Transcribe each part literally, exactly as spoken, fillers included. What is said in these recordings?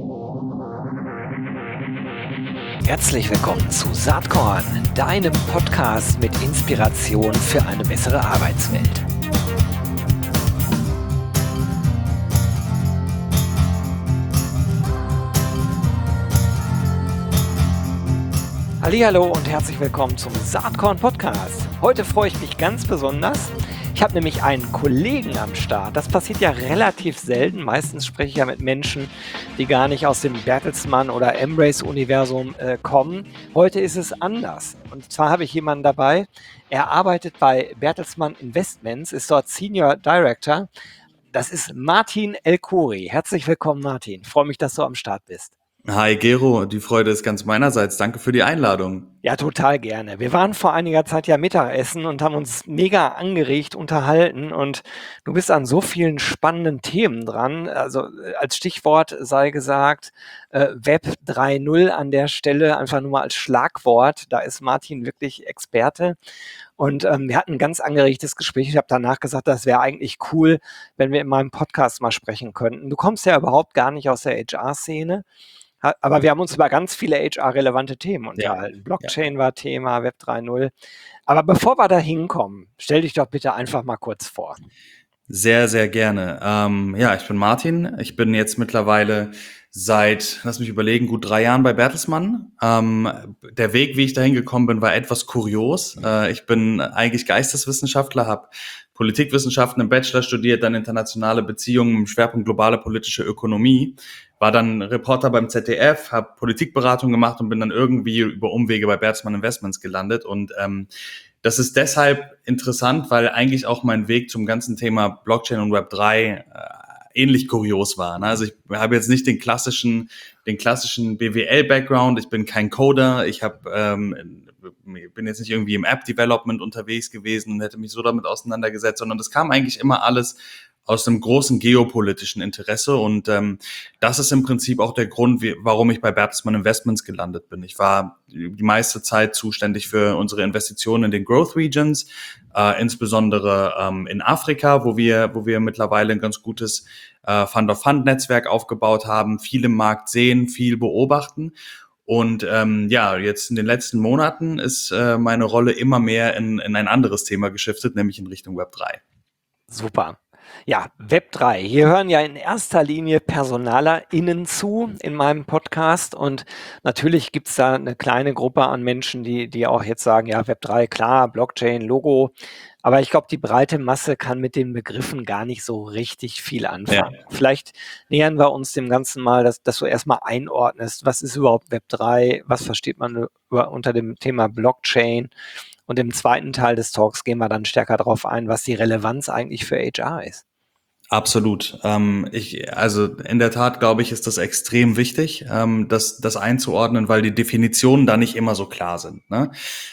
Herzlich willkommen zu Saatkorn, deinem Podcast mit Inspiration für eine bessere Arbeitswelt. Hallihallo und herzlich willkommen zum Saatkorn Podcast. Heute freue ich mich ganz besonders. Ich habe nämlich einen Kollegen am Start. Das passiert ja relativ selten. Meistens spreche ich ja mit Menschen, die gar nicht aus dem Bertelsmann oder Embrace-Universum äh, kommen. Heute ist es anders. Und zwar habe ich jemanden dabei. Er arbeitet bei Bertelsmann Investments, ist dort Senior Director. Das ist Martin El-Khoury. Herzlich willkommen, Martin. Ich freue mich, dass du am Start bist. Hi Gero, die Freude ist ganz meinerseits. Danke für die Einladung. Ja, total gerne. Wir waren vor einiger Zeit ja Mittagessen und haben uns mega angeregt unterhalten und du bist an so vielen spannenden Themen dran. Also äh, als Stichwort sei gesagt, äh, Web drei Punkt null an der Stelle, einfach nur mal als Schlagwort. Da ist Martin wirklich Experte. Und ähm, wir hatten ein ganz angeregtes Gespräch. Ich habe danach gesagt, das wäre eigentlich cool, wenn wir in meinem Podcast mal sprechen könnten. Du kommst ja überhaupt gar nicht aus der H R-Szene. Ha- Aber wir haben uns über ganz viele H R-relevante Themen Ja, unterhalten. ja. Blockchain war Thema, Web drei Punkt null. Aber bevor wir da hinkommen, stell dich doch bitte einfach mal kurz vor. Sehr, sehr gerne. Ähm, ja, ich bin Martin. Ich bin jetzt mittlerweile seit, lass mich überlegen, gut drei Jahren bei Bertelsmann. Ähm, der Weg, wie ich dahin gekommen bin, war etwas kurios. Äh, ich bin eigentlich Geisteswissenschaftler, habe Politikwissenschaften im Bachelor studiert, dann internationale Beziehungen im Schwerpunkt globale politische Ökonomie. War dann Reporter beim Z D F, habe Politikberatung gemacht und bin dann irgendwie über Umwege bei Bertelsmann Investments gelandet. Und ähm, das ist deshalb interessant, weil eigentlich auch mein Weg zum ganzen Thema Blockchain und Web drei äh, ähnlich kurios war. Ne? Also ich habe jetzt nicht den klassischen, den klassischen B W L-Background. Ich bin kein Coder. Ich habe ähm, bin jetzt nicht irgendwie im App-Development unterwegs gewesen und hätte mich so damit auseinandergesetzt, sondern das kam eigentlich immer alles aus einem großen geopolitischen Interesse. Und ähm, das ist im Prinzip auch der Grund, wie, warum ich bei Bertelsmann Investments gelandet bin. Ich war die meiste Zeit zuständig für unsere Investitionen in den Growth Regions, äh, insbesondere ähm, in Afrika, wo wir, wo wir mittlerweile ein ganz gutes äh, Fund-of-Fund-Netzwerk aufgebaut haben, viel im Markt sehen, viel beobachten. Und ähm, ja, jetzt in den letzten Monaten ist äh, meine Rolle immer mehr in, in ein anderes Thema geschiftet, nämlich in Richtung Web drei. Super. Ja, Web drei. Hier hören ja in erster Linie PersonalerInnen zu in meinem Podcast und natürlich gibt es da eine kleine Gruppe an Menschen, die, die auch jetzt sagen, ja, Web drei, klar, Blockchain, Logo, aber ich glaube, die breite Masse kann mit den Begriffen gar nicht so richtig viel anfangen. Ja. Vielleicht nähern wir uns dem Ganzen mal, dass, dass du erstmal einordnest, was ist überhaupt Web drei, was versteht man über, unter dem Thema Blockchain? Und im zweiten Teil des Talks gehen wir dann stärker darauf ein, was die Relevanz eigentlich für H R ist. Absolut. Ähm, ich, also in der Tat glaube ich, ist das extrem wichtig, ähm, das, das einzuordnen, weil die Definitionen da nicht immer so klar sind. Ne?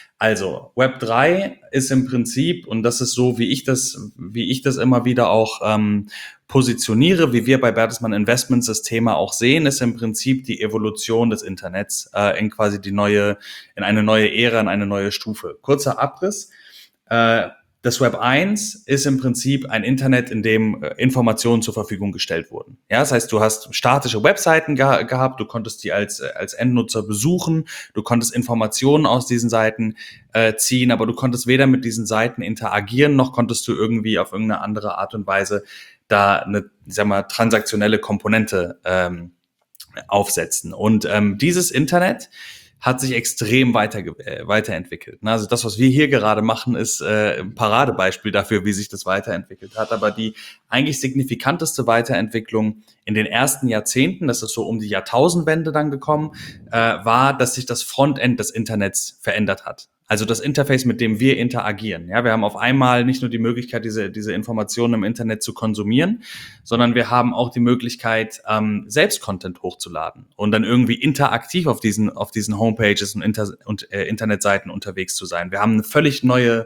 Also Web drei ist im Prinzip, und das ist so, wie ich das, wie ich das immer wieder auch ähm, positioniere, wie wir bei Bertelsmann Investments das Thema auch sehen, ist im Prinzip die Evolution des Internets äh, in quasi die neue, in eine neue Ära, in eine neue Stufe. Kurzer Abriss. Äh, Das Web eins ist im Prinzip ein Internet, in dem äh, Informationen zur Verfügung gestellt wurden. Ja, das heißt, du hast statische Webseiten ge- gehabt, du konntest die als, äh, als Endnutzer besuchen, du konntest Informationen aus diesen Seiten äh, ziehen, aber du konntest weder mit diesen Seiten interagieren, noch konntest du irgendwie auf irgendeine andere Art und Weise da eine, ich sag mal, transaktionelle Komponente ähm, aufsetzen. Und ähm, dieses Internet hat sich extrem weiter, äh, weiterentwickelt. Also das, was wir hier gerade machen, ist äh, ein Paradebeispiel dafür, wie sich das weiterentwickelt hat. Aber die eigentlich signifikanteste Weiterentwicklung in den ersten Jahrzehnten, das ist so um die Jahrtausendwende dann gekommen, äh, war, dass sich das Frontend des Internets verändert hat. Also das Interface, mit dem wir interagieren. Ja, wir haben auf einmal nicht nur die Möglichkeit, diese, diese Informationen im Internet zu konsumieren, sondern wir haben auch die Möglichkeit, ähm, selbst Content hochzuladen und dann irgendwie interaktiv auf diesen, auf diesen Homepages und, Inter- und äh, Internetseiten unterwegs zu sein. Wir haben eine völlig neue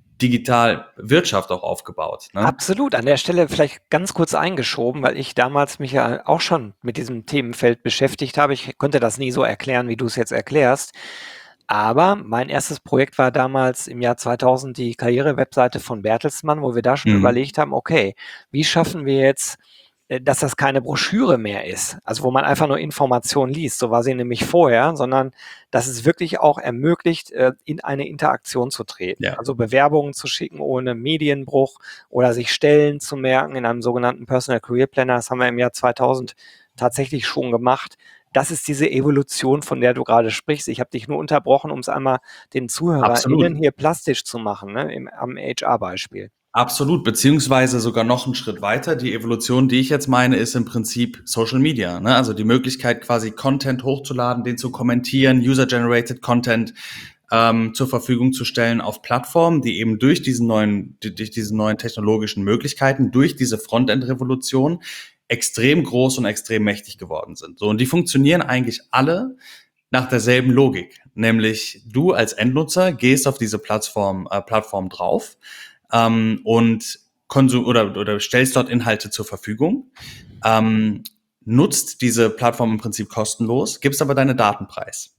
Digitalwirtschaft auch aufgebaut. Ne? Absolut. An der Stelle vielleicht ganz kurz eingeschoben, weil ich damals mich ja auch schon mit diesem Themenfeld beschäftigt habe. Ich konnte das nie so erklären, wie du es jetzt erklärst. Aber mein erstes Projekt war damals im Jahr zweitausend die Karriere-Webseite von Bertelsmann, wo wir da schon Mhm. überlegt haben, okay, wie schaffen wir jetzt äh, dass das keine Broschüre mehr ist, also wo man einfach nur Informationen liest, so war sie nämlich vorher, sondern dass es wirklich auch ermöglicht, äh, in eine Interaktion zu treten. Ja. Also Bewerbungen zu schicken ohne Medienbruch oder sich Stellen zu merken in einem sogenannten Personal Career Planner. Das haben wir im Jahr zweitausend tatsächlich schon gemacht. Das ist diese Evolution, von der du gerade sprichst. Ich habe dich nur unterbrochen, um es einmal den Absolut. ZuhörerInnen hier plastisch zu machen, ne, im, am H R-Beispiel. Absolut, beziehungsweise sogar noch einen Schritt weiter. Die Evolution, die ich jetzt meine, ist im Prinzip Social Media, ne? Also die Möglichkeit, quasi Content hochzuladen, den zu kommentieren, User-Generated Content ähm, zur Verfügung zu stellen auf Plattformen, die eben durch diesen neuen, durch diese neuen technologischen Möglichkeiten, durch diese Frontend-Revolution extrem groß und extrem mächtig geworden sind. So, und die funktionieren eigentlich alle nach derselben Logik, nämlich du als Endnutzer gehst auf diese Plattform, äh, Plattform drauf, ähm, und konsum oder, oder stellst dort Inhalte zur Verfügung, ähm, nutzt diese Plattform im Prinzip kostenlos, gibst aber deine Daten preis.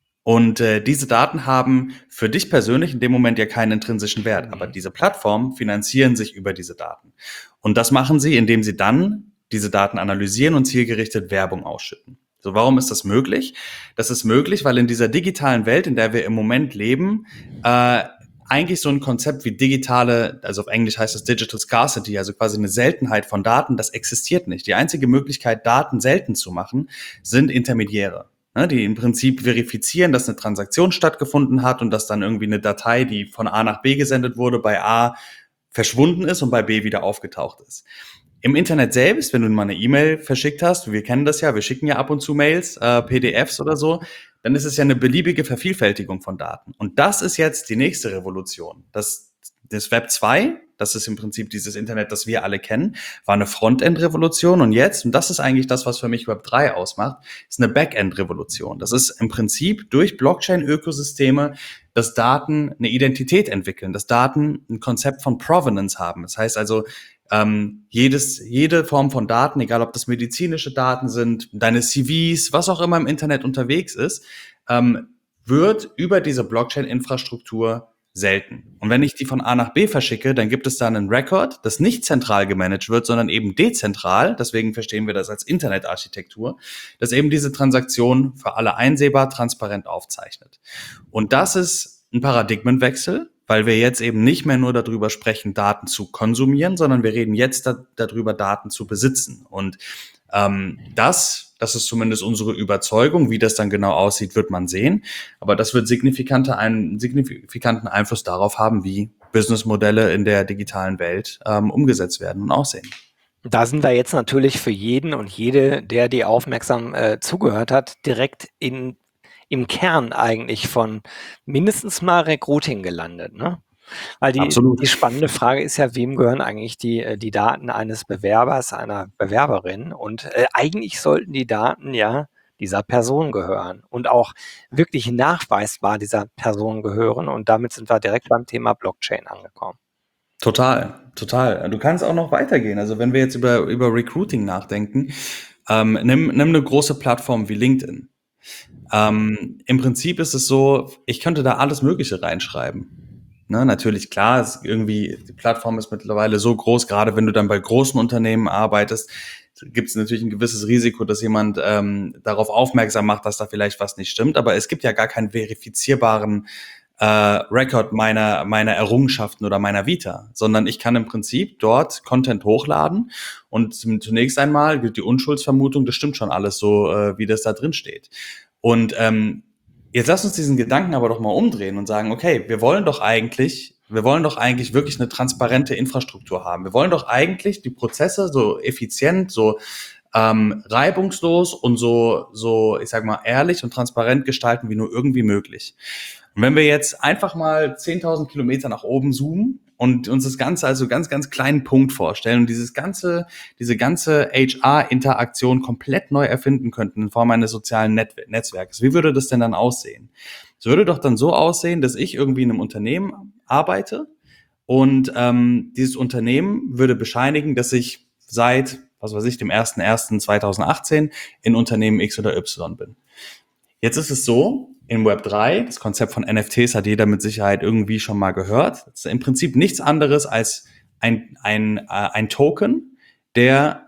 Und äh, diese Daten haben für dich persönlich in dem Moment ja keinen intrinsischen Wert, aber diese Plattformen finanzieren sich über diese Daten. Und das machen sie, indem sie dann diese Daten analysieren und zielgerichtet Werbung ausschütten. So, warum ist das möglich? Das ist möglich, weil in dieser digitalen Welt, in der wir im Moment leben, äh, eigentlich so ein Konzept wie digitale, also auf Englisch heißt es Digital Scarcity, also quasi eine Seltenheit von Daten, das existiert nicht. Die einzige Möglichkeit, Daten selten zu machen, sind Intermediäre, ne, die im Prinzip verifizieren, dass eine Transaktion stattgefunden hat und dass dann irgendwie eine Datei, die von A nach B gesendet wurde, bei A verschwunden ist und bei B wieder aufgetaucht ist. Im Internet selbst, wenn du mal eine E-Mail verschickt hast, wir kennen das ja, wir schicken ja ab und zu Mails, äh, P D Fs oder so, dann ist es ja eine beliebige Vervielfältigung von Daten. Und das ist jetzt die nächste Revolution. Das, das Web zwei, das ist im Prinzip dieses Internet, das wir alle kennen, war eine Frontend-Revolution. Und jetzt, und das ist eigentlich das, was für mich Web drei ausmacht, ist eine Backend-Revolution. Das ist im Prinzip durch Blockchain-Ökosysteme, dass Daten eine Identität entwickeln, dass Daten ein Konzept von Provenance haben. Das heißt also, Ähm, jedes, jede Form von Daten, egal ob das medizinische Daten sind, deine C Vs, was auch immer im Internet unterwegs ist, ähm, wird über diese Blockchain-Infrastruktur selten. Und wenn ich die von A nach B verschicke, dann gibt es da einen Record, das nicht zentral gemanagt wird, sondern eben dezentral. Deswegen verstehen wir das als Internetarchitektur, das eben diese Transaktion für alle einsehbar, transparent aufzeichnet. Und das ist ein Paradigmenwechsel, weil wir jetzt eben nicht mehr nur darüber sprechen, Daten zu konsumieren, sondern wir reden jetzt da, darüber, Daten zu besitzen. Und ähm, das, das ist zumindest unsere Überzeugung. Wie das dann genau aussieht, wird man sehen. Aber das wird signifikante, einen signifikanten Einfluss darauf haben, wie Businessmodelle in der digitalen Welt ähm, umgesetzt werden und aussehen. Da sind wir jetzt natürlich für jeden und jede, der dir aufmerksam äh, zugehört hat, direkt in im Kern eigentlich von mindestens mal Recruiting gelandet, ne? Weil die, Absolut. die spannende Frage ist ja, wem gehören eigentlich die, die Daten eines Bewerbers, einer Bewerberin? Und äh, eigentlich sollten die Daten ja dieser Person gehören und auch wirklich nachweisbar dieser Person gehören. Und damit sind wir direkt beim Thema Blockchain angekommen. Total, total. Du kannst auch noch weitergehen. Also wenn wir jetzt über, über Recruiting nachdenken, ähm, nimm, nimm eine große Plattform wie LinkedIn. Ähm, im Prinzip ist es so, ich könnte da alles Mögliche reinschreiben. Ne, natürlich, klar, es irgendwie, die Plattform ist mittlerweile so groß, gerade wenn du dann bei großen Unternehmen arbeitest, gibt es natürlich ein gewisses Risiko, dass jemand ähm, darauf aufmerksam macht, dass da vielleicht was nicht stimmt. Aber es gibt ja gar keinen verifizierbaren äh, Record meiner, meiner Errungenschaften oder meiner Vita, sondern ich kann im Prinzip dort Content hochladen und zunächst einmal gilt die Unschuldsvermutung, das stimmt schon alles so, äh, wie das da drin steht. Und ähm, jetzt lass uns diesen Gedanken aber doch mal umdrehen und sagen, okay, wir wollen doch eigentlich, wir wollen doch eigentlich wirklich eine transparente Infrastruktur haben. Wir wollen doch eigentlich die Prozesse so effizient, so ähm, reibungslos und so, so, ich sag mal, ehrlich und transparent gestalten, wie nur irgendwie möglich. Und wenn wir jetzt einfach mal zehntausend Kilometer nach oben zoomen und uns das Ganze also ganz, ganz kleinen Punkt vorstellen und dieses ganze, diese ganze H R-Interaktion komplett neu erfinden könnten in Form eines sozialen Net- Netzwerkes, wie würde das denn dann aussehen? Es würde doch dann so aussehen, dass ich irgendwie in einem Unternehmen arbeite und ähm, dieses Unternehmen würde bescheinigen, dass ich seit, was weiß ich, dem ersten ersten zweitausendachtzehn in Unternehmen X oder Y bin. Jetzt ist es so, in Web drei, das Konzept von N F Ts hat jeder mit Sicherheit irgendwie schon mal gehört. Das ist im Prinzip nichts anderes als ein, ein, äh, ein Token, der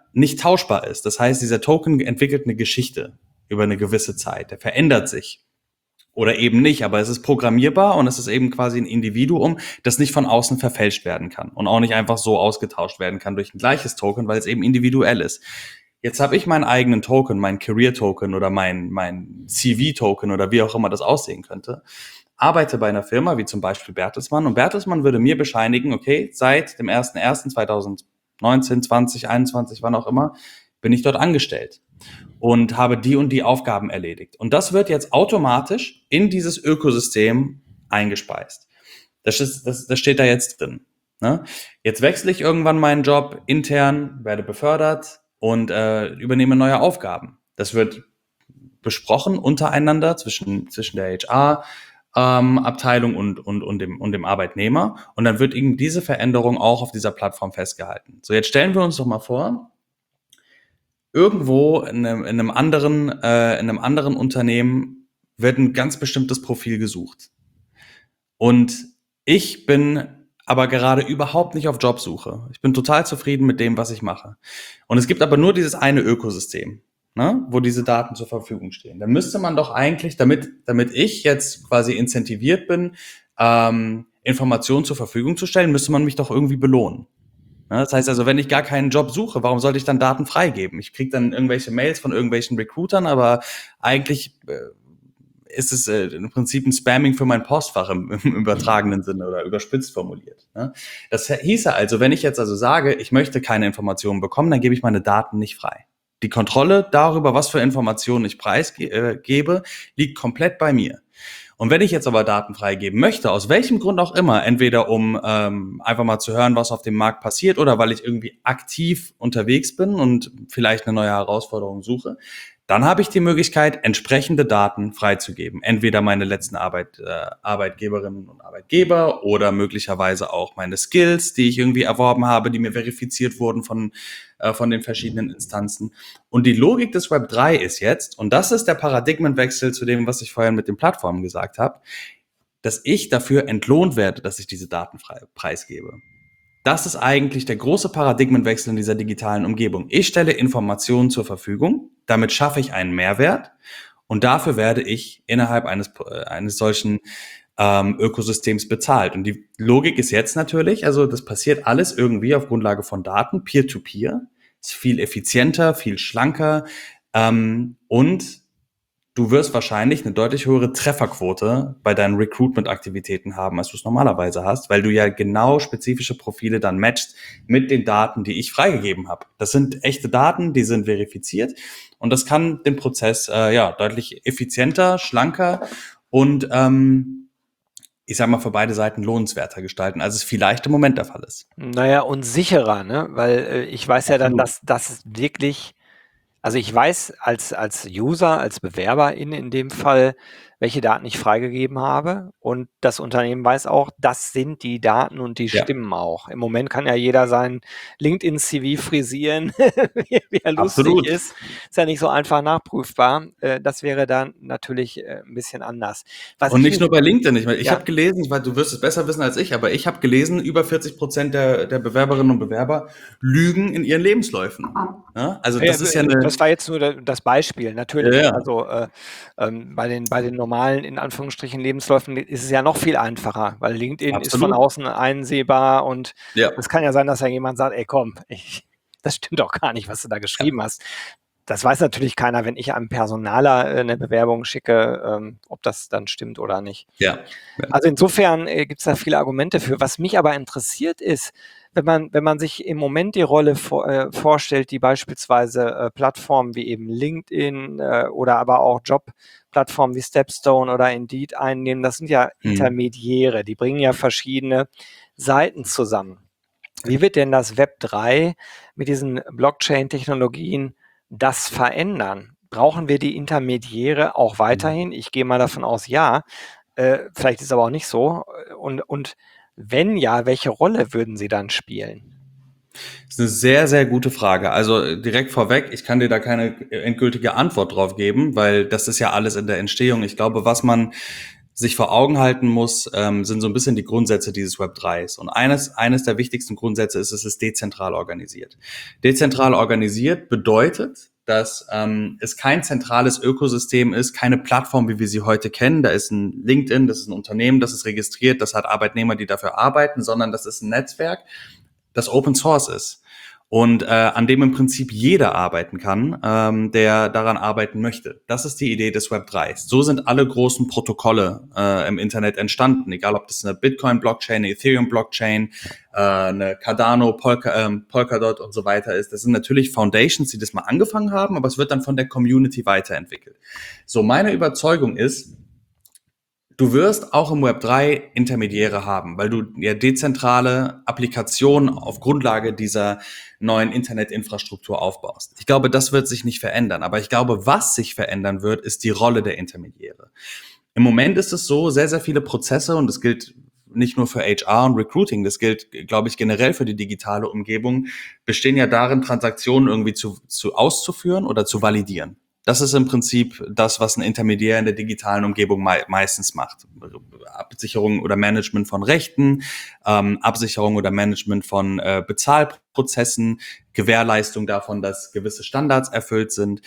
nicht tauschbar ist. Das heißt, dieser Token entwickelt eine Geschichte über eine gewisse Zeit. Der verändert sich. Oder eben nicht, aber es ist programmierbar und es ist eben quasi ein Individuum, das nicht von außen verfälscht werden kann und auch nicht einfach so ausgetauscht werden kann durch ein gleiches Token, weil es eben individuell ist. Jetzt habe ich meinen eigenen Token, meinen Career-Token oder mein, mein C V-Token oder wie auch immer das aussehen könnte, arbeite bei einer Firma wie zum Beispiel Bertelsmann und Bertelsmann würde mir bescheinigen, okay, seit dem ersten ersten zweitausendneunzehn, zwanzig, einundzwanzig, wann auch immer, bin ich dort angestellt und habe die und die Aufgaben erledigt. Und das wird jetzt automatisch in dieses Ökosystem eingespeist. Das, ist, das, das steht da jetzt drin. Ne? Jetzt wechsle ich irgendwann meinen Job intern, werde befördert und äh, übernehme neue Aufgaben. Das wird besprochen untereinander zwischen, zwischen der H R-Abteilung ähm, und, und, und, dem, und dem Arbeitnehmer. Und dann wird eben diese Veränderung auch auf dieser Plattform festgehalten. So, jetzt stellen wir uns doch mal vor, irgendwo in einem, in einem anderen, äh, in einem anderen Unternehmen wird ein ganz bestimmtes Profil gesucht. Und ich bin aber gerade überhaupt nicht auf Jobsuche. Ich bin total zufrieden mit dem, was ich mache. Und es gibt aber nur dieses eine Ökosystem, ne, wo diese Daten zur Verfügung stehen. Da müsste man doch eigentlich, damit, damit ich jetzt quasi incentiviert bin, ähm, Informationen zur Verfügung zu stellen, müsste man mich doch irgendwie belohnen. Das heißt also, wenn ich gar keinen Job suche, warum sollte ich dann Daten freigeben? Ich kriege dann irgendwelche Mails von irgendwelchen Recruitern, aber eigentlich äh, ist es äh, im Prinzip ein Spamming für mein Postfach im, im übertragenen Sinne oder überspitzt formuliert. Ne? Das hieße also, wenn ich jetzt also sage, ich möchte keine Informationen bekommen, dann gebe ich meine Daten nicht frei. Die Kontrolle darüber, was für Informationen ich preisgebe, liegt komplett bei mir. Und wenn ich jetzt aber Daten freigeben möchte, aus welchem Grund auch immer, entweder um ähm, einfach mal zu hören, was auf dem Markt passiert oder weil ich irgendwie aktiv unterwegs bin und vielleicht eine neue Herausforderung suche, dann habe ich die Möglichkeit, entsprechende Daten freizugeben. Entweder meine letzten Arbeit, äh, Arbeitgeberinnen und Arbeitgeber oder möglicherweise auch meine Skills, die ich irgendwie erworben habe, die mir verifiziert wurden von, äh, von den verschiedenen Instanzen. Und die Logik des Web drei ist jetzt, und das ist der Paradigmenwechsel zu dem, was ich vorhin mit den Plattformen gesagt habe, dass ich dafür entlohnt werde, dass ich diese Daten frei, preisgebe. Das ist eigentlich der große Paradigmenwechsel in dieser digitalen Umgebung. Ich stelle Informationen zur Verfügung, damit schaffe ich einen Mehrwert und dafür werde ich innerhalb eines, eines solchen ähm, Ökosystems bezahlt. Und die Logik ist jetzt natürlich, also das passiert alles irgendwie auf Grundlage von Daten, Peer-to-Peer, ist viel effizienter, viel schlanker ähm, und du wirst wahrscheinlich eine deutlich höhere Trefferquote bei deinen Recruitment-Aktivitäten haben, als du es normalerweise hast, weil du ja genau spezifische Profile dann matchst mit den Daten, die ich freigegeben habe. Das sind echte Daten, die sind verifiziert und das kann den Prozess äh, ja deutlich effizienter, schlanker und ähm, ich sag mal für beide Seiten lohnenswerter gestalten, als es vielleicht im Moment der Fall ist. Naja, und sicherer, ne? Weil äh, ich weiß ja dann, Absolut. dass das wirklich, also ich weiß als, als User, als Bewerberin in dem Fall, welche Daten ich freigegeben habe. Und das Unternehmen weiß auch, das sind die Daten und die Ja, stimmen auch. Im Moment kann ja jeder sein LinkedIn-C V frisieren, wie wie er lustig absolut. ist. Ist ja nicht so einfach nachprüfbar. Äh, Das wäre dann natürlich äh, ein bisschen anders. Was Und ich nicht mich, nur bei LinkedIn. Ich, meine, ich ja, habe gelesen, ich weiß, du wirst es besser wissen als ich, aber ich habe gelesen, über vierzig Prozent der, der Bewerberinnen und Bewerber lügen in ihren Lebensläufen. Ja? Also Ja, das ist ja eine... das war jetzt nur da- das Beispiel. Natürlich, Ja, ja, also äh, ähm, bei den, bei den normalen, in Anführungsstrichen, Lebensläufen ist es ja noch viel einfacher, weil LinkedIn ist von absolut. außen einsehbar und Ja, es kann ja sein, dass ja jemand sagt, ey komm, ich, das stimmt doch gar nicht, was du da ja, geschrieben hast. Das weiß natürlich keiner, wenn ich einem Personaler äh, eine Bewerbung schicke, ähm, ob das dann stimmt oder nicht. ja, ja. Also insofern äh, gibt es da viele Argumente für. Was mich aber interessiert ist, wenn man, wenn man sich im Moment die Rolle vor, äh, vorstellt, die beispielsweise äh, Plattformen wie eben LinkedIn äh, oder aber auch Jobplattformen wie Stepstone oder Indeed einnehmen, das sind ja Hm. Intermediäre, die bringen ja verschiedene Seiten zusammen. Wie wird denn das Web drei mit diesen Blockchain-Technologien das verändern? Brauchen wir die Intermediäre auch weiterhin? Ich gehe mal davon aus, ja. Äh, vielleicht ist es aber auch nicht so. Und, und wenn ja, welche Rolle würden sie dann spielen? Das ist eine sehr, sehr gute Frage. Also äh, direkt vorweg, ich kann dir da keine endgültige Antwort drauf geben, weil das ist ja alles in der Entstehung. Ich glaube, was man sich vor Augen halten muss, ähm, sind so ein bisschen die Grundsätze dieses Web drei. Und eines, eines der wichtigsten Grundsätze ist, es ist dezentral organisiert. Dezentral organisiert bedeutet, dass ähm, es kein zentrales Ökosystem ist, keine Plattform, wie wir sie heute kennen. Da ist ein LinkedIn, das ist ein Unternehmen, das ist registriert, das hat Arbeitnehmer, die dafür arbeiten, sondern das ist ein Netzwerk, das Open Source ist und äh, an dem im Prinzip jeder arbeiten kann, ähm, der daran arbeiten möchte. Das ist die Idee des Web drei. So sind alle großen Protokolle äh, im Internet entstanden, egal ob das eine Bitcoin-Blockchain, eine Ethereum-Blockchain, äh, eine Cardano, Polka, ähm, Polkadot und so weiter ist. Das sind natürlich Foundations, die das mal angefangen haben, aber es wird dann von der Community weiterentwickelt. So, meine Überzeugung ist, du wirst auch im Web drei Intermediäre haben, weil du ja dezentrale Applikationen auf Grundlage dieser neuen Internetinfrastruktur aufbaust. Ich glaube, das wird sich nicht verändern. Aber ich glaube, was sich verändern wird, ist die Rolle der Intermediäre. Im Moment ist es so, sehr, sehr viele Prozesse, und das gilt nicht nur für H R und Recruiting, das gilt, glaube ich, generell für die digitale Umgebung, bestehen ja darin, Transaktionen irgendwie zu, zu auszuführen oder zu validieren. Das ist im Prinzip das, was ein Intermediär in der digitalen Umgebung me- meistens macht. Absicherung oder Management von Rechten, ähm, Absicherung oder Management von äh, Bezahlprozessen, Gewährleistung davon, dass gewisse Standards erfüllt sind.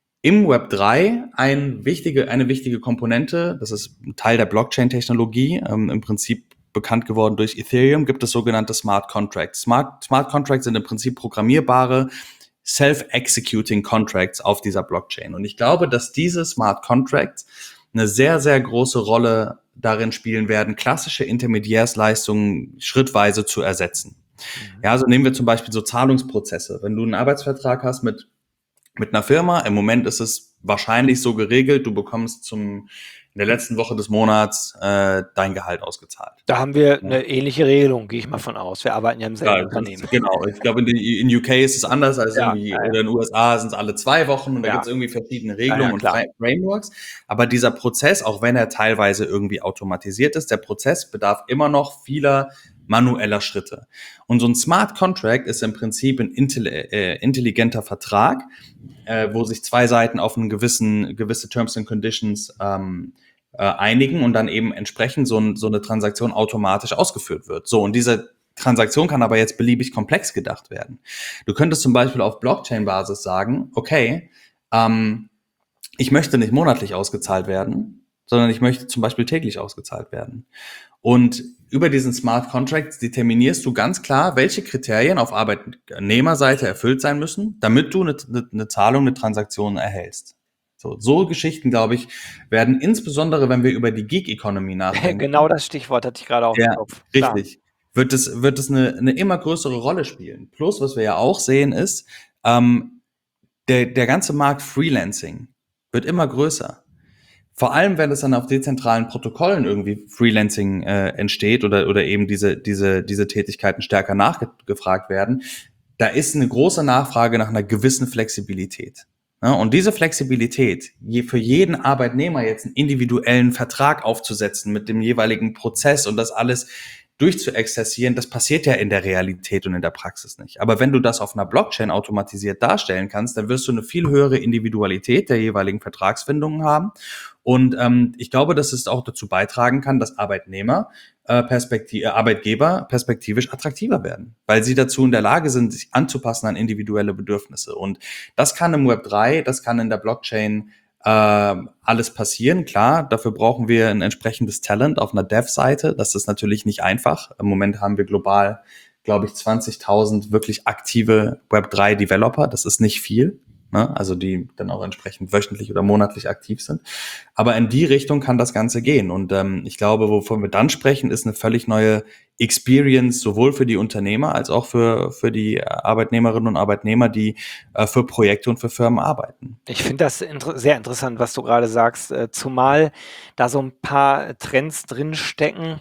Im Web drei ein wichtige, eine wichtige Komponente, das ist ein Teil der Blockchain-Technologie, ähm, im Prinzip bekannt geworden durch Ethereum, gibt es sogenannte Smart Contracts. Smart, Smart Contracts sind im Prinzip programmierbare Self-Executing Contracts auf dieser Blockchain. Und ich glaube, dass diese Smart Contracts eine sehr, sehr große Rolle darin spielen werden, klassische Intermediärsleistungen schrittweise zu ersetzen. Mhm. Ja, also nehmen wir zum Beispiel so Zahlungsprozesse. Wenn du einen Arbeitsvertrag hast mit, mit einer Firma, im Moment ist es wahrscheinlich so geregelt, du bekommst zum in der letzten Woche des Monats äh, dein Gehalt ausgezahlt. Da haben wir eine ähnliche Regelung, gehe ich mal von aus. Wir arbeiten ja im selben Ja, Unternehmen. Ist, genau, ich glaube, in, in U K ist es anders als Ja, irgendwie, ja, ja. oder in den U S A sind es alle zwei Wochen und da Ja. gibt es irgendwie verschiedene Ja, Regelungen ja, und klar. Fra- Frameworks. Aber dieser Prozess, auch wenn er teilweise irgendwie automatisiert ist, der Prozess bedarf immer noch vieler manueller Schritte. Und so ein Smart Contract ist im Prinzip ein intelli- äh, intelligenter Vertrag, äh, wo sich zwei Seiten auf einen gewissen, gewisse Terms and Conditions ähm, äh, einigen und dann eben entsprechend so, ein, so eine Transaktion automatisch ausgeführt wird. So, und diese Transaktion kann aber jetzt beliebig komplex gedacht werden. Du könntest zum Beispiel auf Blockchain-Basis sagen, okay, ähm, ich möchte nicht monatlich ausgezahlt werden, sondern ich möchte zum Beispiel täglich ausgezahlt werden. Und über diesen Smart Contracts determinierst du ganz klar, welche Kriterien auf Arbeitnehmerseite erfüllt sein müssen, damit du eine, eine Zahlung, eine Transaktion erhältst. So, so Geschichten, glaube ich, werden insbesondere, wenn wir über die Gig-Economy nachdenken. Genau das Stichwort hatte ich gerade auf Ja, dem Kopf. Klar. richtig. Wird es, wird es eine, eine immer größere Rolle spielen. Plus, was wir ja auch sehen, ist, ähm, der, der ganze Markt Freelancing wird immer größer. Vor allem, wenn es dann auf dezentralen Protokollen irgendwie Freelancing äh, entsteht oder, oder eben diese, diese, diese Tätigkeiten stärker nachgefragt werden, da ist eine große Nachfrage nach einer gewissen Flexibilität. Ja, und diese Flexibilität, je, für jeden Arbeitnehmer jetzt einen individuellen Vertrag aufzusetzen mit dem jeweiligen Prozess und das alles durchzuexerzieren, das passiert ja in der Realität und in der Praxis nicht. Aber wenn du das auf einer Blockchain automatisiert darstellen kannst, dann wirst du eine viel höhere Individualität der jeweiligen Vertragsfindungen haben. Und ähm, ich glaube, dass es auch dazu beitragen kann, dass Arbeitnehmer, äh, Perspektiv- äh, Arbeitgeber perspektivisch attraktiver werden, weil sie dazu in der Lage sind, sich anzupassen an individuelle Bedürfnisse. Und das kann im Web drei, das kann in der Blockchain äh, alles passieren. Klar, dafür brauchen wir ein entsprechendes Talent auf einer Dev-Seite. Das ist natürlich nicht einfach. Im Moment haben wir global, glaube ich, zwanzigtausend wirklich aktive Web drei Developer. Das ist nicht viel, ne? Also die dann auch entsprechend wöchentlich oder monatlich aktiv sind. Aber in die Richtung kann das Ganze gehen. Und ähm, ich glaube, wovon wir dann sprechen, ist eine völlig neue Experience, sowohl für die Unternehmer als auch für, für die Arbeitnehmerinnen und Arbeitnehmer, die äh, für Projekte und für Firmen arbeiten. Ich finde das inter- sehr interessant, was du gerade sagst, äh, zumal da so ein paar Trends drinstecken,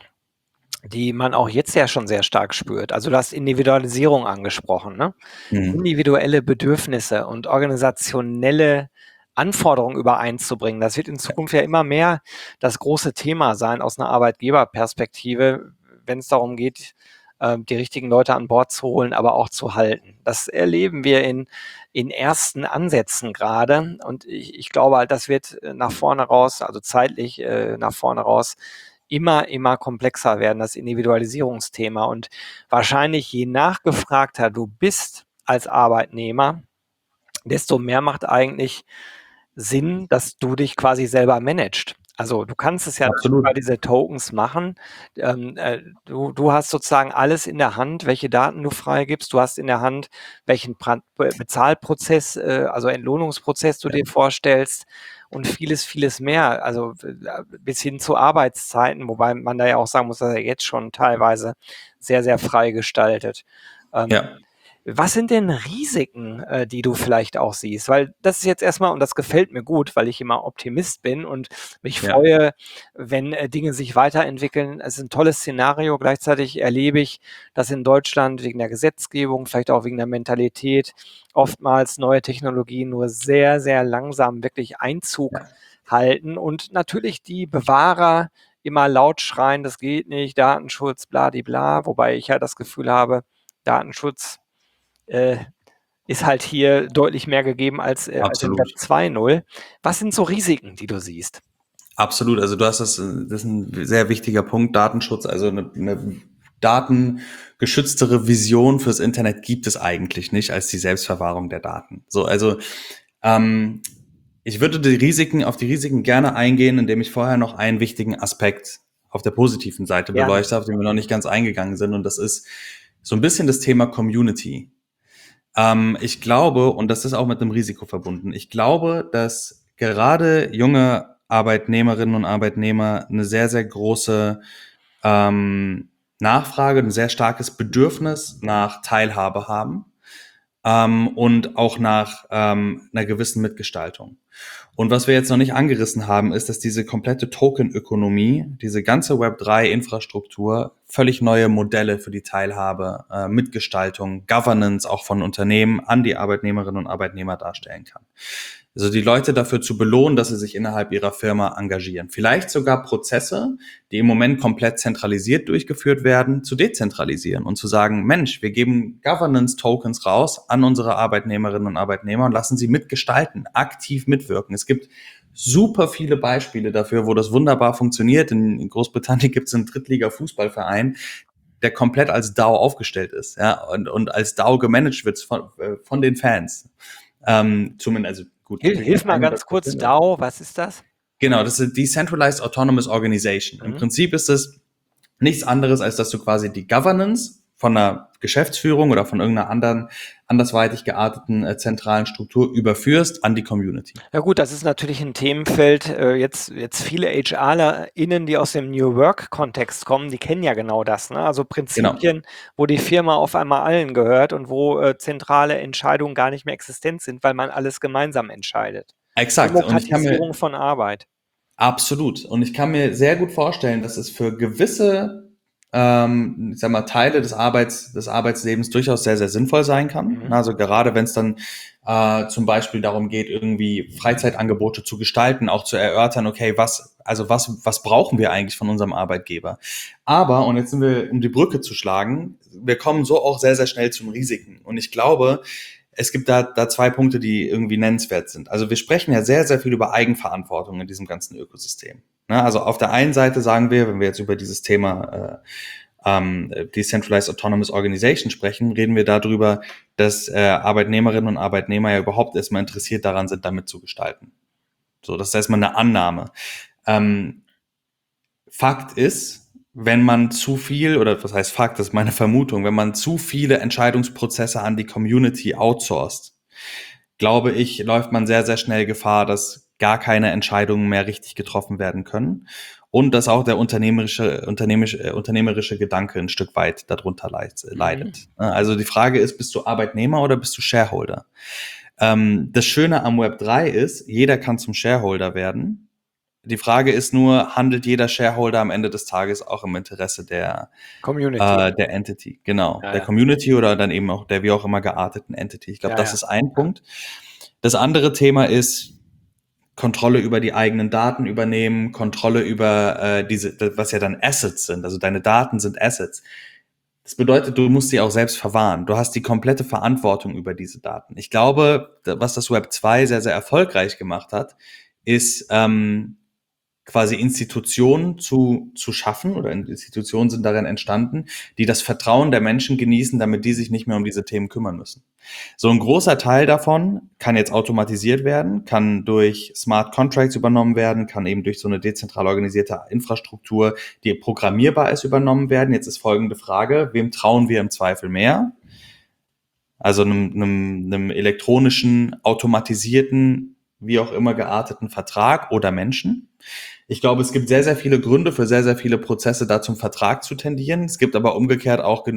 die man auch jetzt ja schon sehr stark spürt. Also du hast Individualisierung angesprochen, ne? Mhm. Individuelle Bedürfnisse und organisationelle Anforderungen übereinzubringen. Das wird in Zukunft ja immer mehr das große Thema sein aus einer Arbeitgeberperspektive, wenn es darum geht, äh, die richtigen Leute an Bord zu holen, aber auch zu halten. Das erleben wir in, in ersten Ansätzen gerade. Und ich, ich glaube halt, das wird nach vorne raus, also zeitlich äh, nach vorne raus, immer, immer komplexer werden, das Individualisierungsthema. Und wahrscheinlich je nachgefragter du bist als Arbeitnehmer, desto mehr macht eigentlich Sinn, dass du dich quasi selber managst. Also du kannst es ja Absolut. über diese Tokens machen. Ähm, äh, du, du hast sozusagen alles in der Hand, welche Daten du freigibst. Du hast in der Hand, welchen pra Bezahlprozess, äh, also Entlohnungsprozess du dir vorstellst und vieles, vieles mehr. Also äh, bis hin zu Arbeitszeiten, wobei man da ja auch sagen muss, dass er jetzt schon teilweise sehr, sehr frei gestaltet. Ähm, Ja. Was sind denn Risiken, äh, die du vielleicht auch siehst? Weil das ist jetzt erstmal, und das gefällt mir gut, weil ich immer Optimist bin und mich Ja. freue, wenn äh, Dinge sich weiterentwickeln. Es ist ein tolles Szenario. Gleichzeitig erlebe ich, dass in Deutschland wegen der Gesetzgebung, vielleicht auch wegen der Mentalität, oftmals neue Technologien nur sehr, sehr langsam wirklich Einzug halten und natürlich die Bewahrer immer laut schreien, das geht nicht, Datenschutz, bla-di-bla, wobei ich ja das Gefühl habe, Datenschutz äh, ist halt hier deutlich mehr gegeben als, äh, als in Web Absolut. zwei Punkt null. Was sind so Risiken, die du siehst? Absolut. Also du hast das, das ist ein sehr wichtiger Punkt, Datenschutz. Also eine, eine datengeschütztere Vision fürs Internet gibt es eigentlich nicht als die Selbstverwahrung der Daten. So, also ähm, ich würde die Risiken, auf die Risiken gerne eingehen, indem ich vorher noch einen wichtigen Aspekt auf der positiven Seite Gerne. beleuchte, auf den wir noch nicht ganz eingegangen sind. Und das ist so ein bisschen das Thema Community. Ähm, ich glaube, und das ist auch mit einem Risiko verbunden, ich glaube, dass gerade junge Arbeitnehmerinnen und Arbeitnehmer eine sehr, sehr große ähm, Nachfrage, ein sehr starkes Bedürfnis nach Teilhabe haben ähm, und auch nach ähm, einer gewissen Mitgestaltung. Und was wir jetzt noch nicht angerissen haben, ist, dass diese komplette Token-Ökonomie, diese ganze Web drei Infrastruktur völlig neue Modelle für die Teilhabe, äh, Mitgestaltung, Governance auch von Unternehmen an die Arbeitnehmerinnen und Arbeitnehmer darstellen kann. Also die Leute dafür zu belohnen, dass sie sich innerhalb ihrer Firma engagieren. Vielleicht sogar Prozesse, die im Moment komplett zentralisiert durchgeführt werden, zu dezentralisieren und zu sagen, Mensch, wir geben Governance-Tokens raus an unsere Arbeitnehmerinnen und Arbeitnehmer und lassen sie mitgestalten, aktiv mitwirken. Es gibt super viele Beispiele dafür, wo das wunderbar funktioniert. In Großbritannien gibt es einen Drittliga-Fußballverein, der komplett als D A O aufgestellt ist, ja, und, und als D A O gemanagt wird von, äh, von den Fans. Ähm, zumindest, also gut, Hilf, hilf mal ganz kurz, D A O, was ist das? Genau, das ist Decentralized Autonomous Organization. Mhm. Im Prinzip ist es nichts anderes, als dass du quasi die Governance von einer Geschäftsführung oder von irgendeiner anderen andersweitig gearteten äh, zentralen Struktur überführst an die Community. Ja gut, das ist natürlich ein Themenfeld. Äh, jetzt, jetzt viele HRlerInnen, die aus dem New Work-Kontext kommen, die kennen ja genau das. Ne? Also Prinzipien, genau, wo die Firma auf einmal allen gehört und wo äh, zentrale Entscheidungen gar nicht mehr existent sind, weil man alles gemeinsam entscheidet. Exakt. Demokratisierung von Arbeit. Absolut. Und ich kann mir sehr gut vorstellen, dass es für gewisse ähm, ich sag mal, Teile des Arbeits, des Arbeitslebens durchaus sehr, sehr sinnvoll sein kann. Mhm. Also gerade wenn es dann äh, zum Beispiel darum geht, irgendwie Freizeitangebote zu gestalten, auch zu erörtern, okay, was, also was, was brauchen wir eigentlich von unserem Arbeitgeber? Aber, und jetzt sind wir, um die Brücke zu schlagen, wir kommen so auch sehr, sehr schnell zum Risiken. Und ich glaube, es gibt da, da zwei Punkte, die irgendwie nennenswert sind. Also wir sprechen ja sehr, sehr viel über Eigenverantwortung in diesem ganzen Ökosystem. Ne? Also auf der einen Seite sagen wir, wenn wir jetzt über dieses Thema äh, ähm, Decentralized Autonomous Organization sprechen, reden wir darüber, dass äh, Arbeitnehmerinnen und Arbeitnehmer ja überhaupt erstmal interessiert daran sind, damit zu gestalten. So, das ist erstmal eine Annahme. Ähm, Fakt ist, wenn man zu viel, oder was heißt Fakt, das ist meine Vermutung, wenn man zu viele Entscheidungsprozesse an die Community outsourced, glaube ich, läuft man sehr, sehr schnell Gefahr, dass gar keine Entscheidungen mehr richtig getroffen werden können und dass auch der unternehmerische, unternehmerische, unternehmerische Gedanke ein Stück weit darunter leidet. Mhm. Also die Frage ist, bist du Arbeitnehmer oder bist du Shareholder? Ähm, das Schöne am Web drei ist, jeder kann zum Shareholder werden. Die Frage ist nur, handelt jeder Shareholder am Ende des Tages auch im Interesse der Community, äh, der Entity, genau, ja, der ja. Community oder dann eben auch der wie auch immer gearteten Entity. Ich glaube, ja, das ja. ist ein Punkt. Das andere Thema ist Kontrolle über die eigenen Daten übernehmen, Kontrolle über äh, diese, was ja dann Assets sind, also deine Daten sind Assets. Das bedeutet, du musst sie auch selbst verwahren. Du hast die komplette Verantwortung über diese Daten. Ich glaube, was das Web zwei sehr, sehr erfolgreich gemacht hat, ist ähm, quasi Institutionen zu, zu schaffen, oder Institutionen sind darin entstanden, die das Vertrauen der Menschen genießen, damit die sich nicht mehr um diese Themen kümmern müssen. So ein großer Teil davon kann jetzt automatisiert werden, kann durch Smart Contracts übernommen werden, kann eben durch so eine dezentral organisierte Infrastruktur, die programmierbar ist, übernommen werden. Jetzt ist folgende Frage: Wem trauen wir im Zweifel mehr? Also einem, einem, einem elektronischen, automatisierten, wie auch immer gearteten Vertrag oder Menschen? Ich glaube, es gibt sehr, sehr viele Gründe für sehr, sehr viele Prozesse, da zum Vertrag zu tendieren. Es gibt aber umgekehrt auch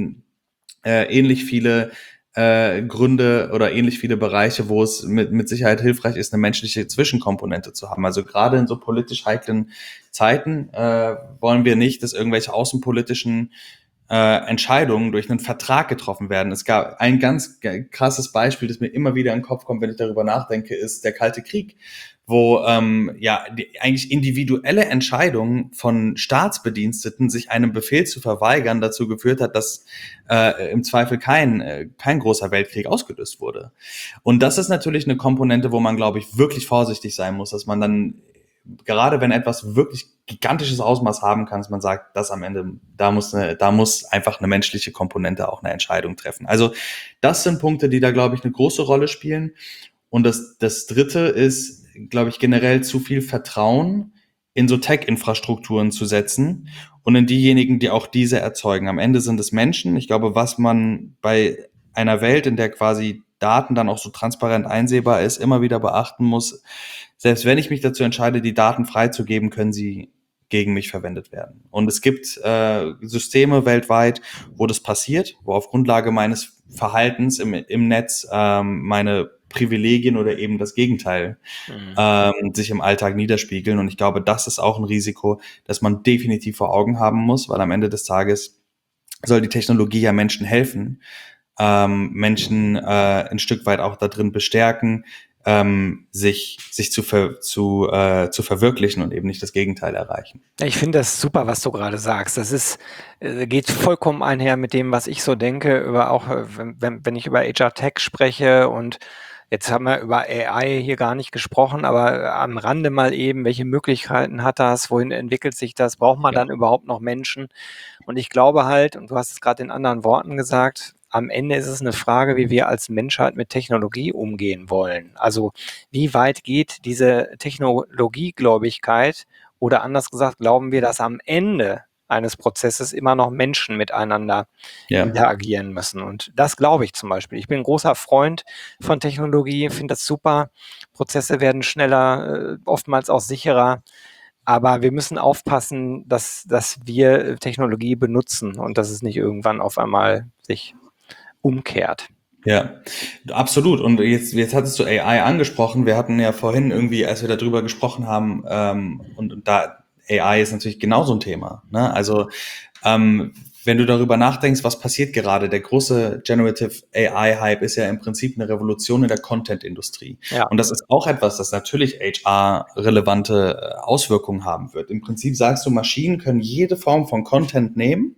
äh, ähnlich viele äh, Gründe oder ähnlich viele Bereiche, wo es mit, mit Sicherheit hilfreich ist, eine menschliche Zwischenkomponente zu haben. Also gerade in so politisch heiklen Zeiten äh, wollen wir nicht, dass irgendwelche außenpolitischen äh, Entscheidungen durch einen Vertrag getroffen werden. Es gab ein ganz krasses Beispiel, das mir immer wieder in den Kopf kommt, wenn ich darüber nachdenke, ist der Kalte Krieg, wo ähm, ja die, eigentlich individuelle Entscheidungen von Staatsbediensteten, sich einem Befehl zu verweigern, dazu geführt hat, dass äh, im Zweifel kein äh, kein großer Weltkrieg ausgelöst wurde. Und das ist natürlich eine Komponente, wo man, glaube ich, wirklich vorsichtig sein muss, dass man dann, gerade wenn etwas wirklich gigantisches Ausmaß haben kann, dass man sagt, das am Ende, da muss eine, da muss einfach eine menschliche Komponente auch eine Entscheidung treffen. Also das sind Punkte, die da, glaube ich, eine große Rolle spielen. Und das, das Dritte ist, glaube ich, generell zu viel Vertrauen in so Tech-Infrastrukturen zu setzen und in diejenigen, die auch diese erzeugen. Am Ende sind es Menschen. Ich glaube, was man bei einer Welt, in der quasi Daten dann auch so transparent einsehbar ist, immer wieder beachten muss: Selbst wenn ich mich dazu entscheide, die Daten freizugeben, können sie gegen mich verwendet werden. Und es gibt äh, Systeme weltweit, wo das passiert, wo auf Grundlage meines Verhaltens im, im Netz ähm, meine Privilegien oder eben das Gegenteil mhm. ähm, sich im Alltag niederspiegeln. Und ich glaube, das ist auch ein Risiko, das man definitiv vor Augen haben muss, weil am Ende des Tages soll die Technologie ja Menschen helfen, ähm, Menschen äh, ein Stück weit auch da drin bestärken, ähm, sich sich zu ver, zu äh, zu verwirklichen und eben nicht das Gegenteil erreichen. Ich finde das super, was du gerade sagst. Das ist äh, geht vollkommen einher mit dem, was ich so denke, über auch äh, wenn, wenn ich über H R Tech spreche. Und jetzt haben wir über A I hier gar nicht gesprochen, aber am Rande mal eben: Welche Möglichkeiten hat das? Wohin entwickelt sich das? Braucht man ja. dann überhaupt noch Menschen? Und ich glaube halt, und du hast es gerade in anderen Worten gesagt, am Ende ist es eine Frage, wie wir als Menschheit mit Technologie umgehen wollen. Also wie weit geht diese Technologiegläubigkeit, oder anders gesagt, glauben wir, dass am Ende eines Prozesses immer noch Menschen miteinander ja. interagieren müssen? Und das glaube ich zum Beispiel. Ich bin ein großer Freund von Technologie, finde das super. Prozesse werden schneller, oftmals auch sicherer. Aber wir müssen aufpassen, dass, dass wir Technologie benutzen und dass es nicht irgendwann auf einmal sich umkehrt. Ja, absolut. Und jetzt, jetzt hattest du A I angesprochen. Wir hatten ja vorhin irgendwie, als wir darüber gesprochen haben, ähm, und, und da A I ist natürlich genauso ein Thema, ne? Also ähm, wenn du darüber nachdenkst, was passiert gerade, der große Generative A I-Hype ist ja im Prinzip eine Revolution in der Content-Industrie. Ja. Und das ist auch etwas, das natürlich H R-relevante Auswirkungen haben wird. Im Prinzip sagst du, Maschinen können jede Form von Content nehmen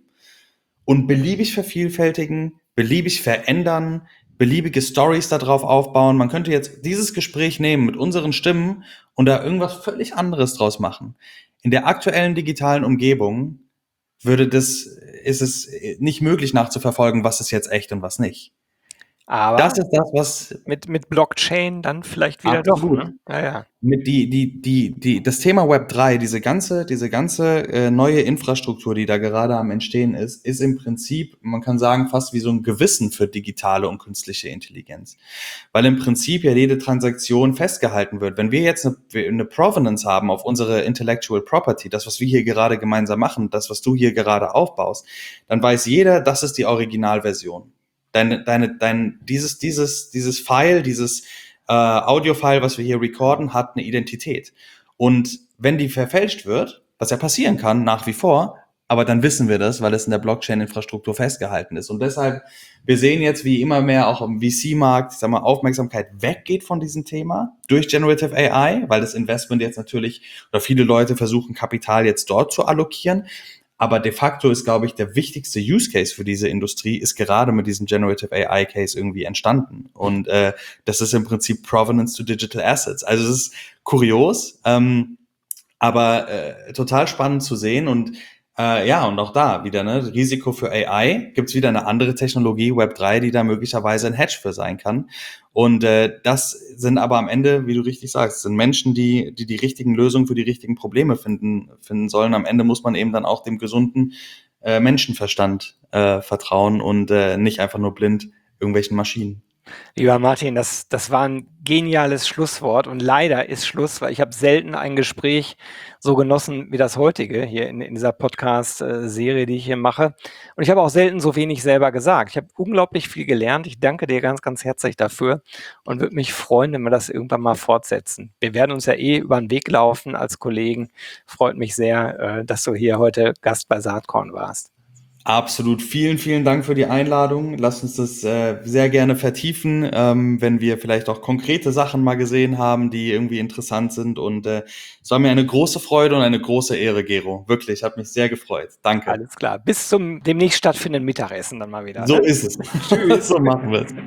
und beliebig vervielfältigen, beliebig verändern, beliebige Stories darauf aufbauen. Man könnte jetzt dieses Gespräch nehmen mit unseren Stimmen und da irgendwas völlig anderes draus machen. In der aktuellen digitalen Umgebung würde das, ist es nicht möglich nachzuverfolgen, was ist jetzt echt und was nicht. Aber das ist das, was mit, mit Blockchain dann vielleicht wieder absolut. Doch. Ne? Ja, ja. Mit die, die, die, die, das Thema Web drei, diese ganze, diese ganze äh, neue Infrastruktur, die da gerade am Entstehen ist, ist im Prinzip, man kann sagen, fast wie so ein Gewissen für digitale und künstliche Intelligenz. Weil im Prinzip ja jede Transaktion festgehalten wird. Wenn wir jetzt eine, eine Provenance haben auf unsere Intellectual Property, das, was wir hier gerade gemeinsam machen, das, was du hier gerade aufbaust, dann weiß jeder, das ist die Originalversion. Deine, deine, dein, dieses, dieses, dieses File, dieses äh, Audio-File, was wir hier recorden, hat eine Identität. Und wenn die verfälscht wird, was ja passieren kann, nach wie vor, aber dann wissen wir das, weil es in der Blockchain-Infrastruktur festgehalten ist. Und deshalb, wir sehen jetzt, wie immer mehr auch im V C-Markt, ich sag mal, Aufmerksamkeit weggeht von diesem Thema durch Generative A I, weil das Investment jetzt natürlich, oder viele Leute versuchen, Kapital jetzt dort zu allokieren. Aber de facto ist, glaube ich, der wichtigste Use Case für diese Industrie ist gerade mit diesem Generative A I Case irgendwie entstanden. Und äh, das ist im Prinzip Provenance to Digital Assets. Also es ist kurios, ähm, aber äh, total spannend zu sehen. Und äh, ja, und auch da wieder, ne, Risiko für A I, gibt's wieder eine andere Technologie, Web drei, die da möglicherweise ein Hedge für sein kann. Und äh, das sind aber am Ende, wie du richtig sagst, sind Menschen, die die die richtigen Lösungen für die richtigen Probleme finden finden sollen. Am Ende muss man eben dann auch dem gesunden äh, Menschenverstand äh, vertrauen und äh, nicht einfach nur blind irgendwelchen Maschinen. Lieber Martin, das, das war ein geniales Schlusswort und leider ist Schluss, weil ich habe selten ein Gespräch so genossen wie das heutige hier in, in dieser Podcast-Serie, die ich hier mache. Und ich habe auch selten so wenig selber gesagt. Ich habe unglaublich viel gelernt. Ich danke dir ganz, ganz herzlich dafür und würde mich freuen, wenn wir das irgendwann mal fortsetzen. Wir werden uns ja eh über den Weg laufen als Kollegen. Freut mich sehr, äh, dass du hier heute Gast bei Saatkorn warst. Absolut. Vielen, vielen Dank für die Einladung. Lass uns das äh, sehr gerne vertiefen, ähm, wenn wir vielleicht auch konkrete Sachen mal gesehen haben, die irgendwie interessant sind. Und äh, es war mir eine große Freude und eine große Ehre, Gero. Wirklich, hat mich sehr gefreut. Danke. Alles klar. Bis zum demnächst stattfindenden Mittagessen dann mal wieder. So Ne? ist es. Tschüss. So machen wir es.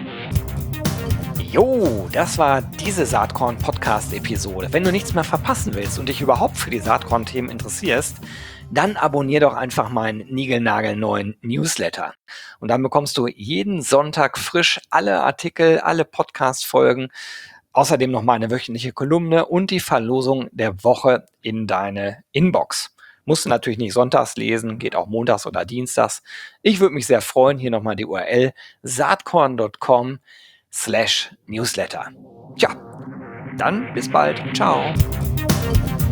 Jo, das war diese Saatkorn-Podcast-Episode. Wenn du nichts mehr verpassen willst und dich überhaupt für die Saatkorn-Themen interessierst, dann abonnier doch einfach meinen niegelnagelneuen Newsletter. Und dann bekommst du jeden Sonntag frisch alle Artikel, alle Podcast-Folgen, außerdem noch meine wöchentliche Kolumne und die Verlosung der Woche in deine Inbox. Musst du natürlich nicht sonntags lesen, geht auch montags oder dienstags. Ich würde mich sehr freuen, hier nochmal die U R L saatkorn punkt com slash newsletter. Tja, dann bis bald. Ciao.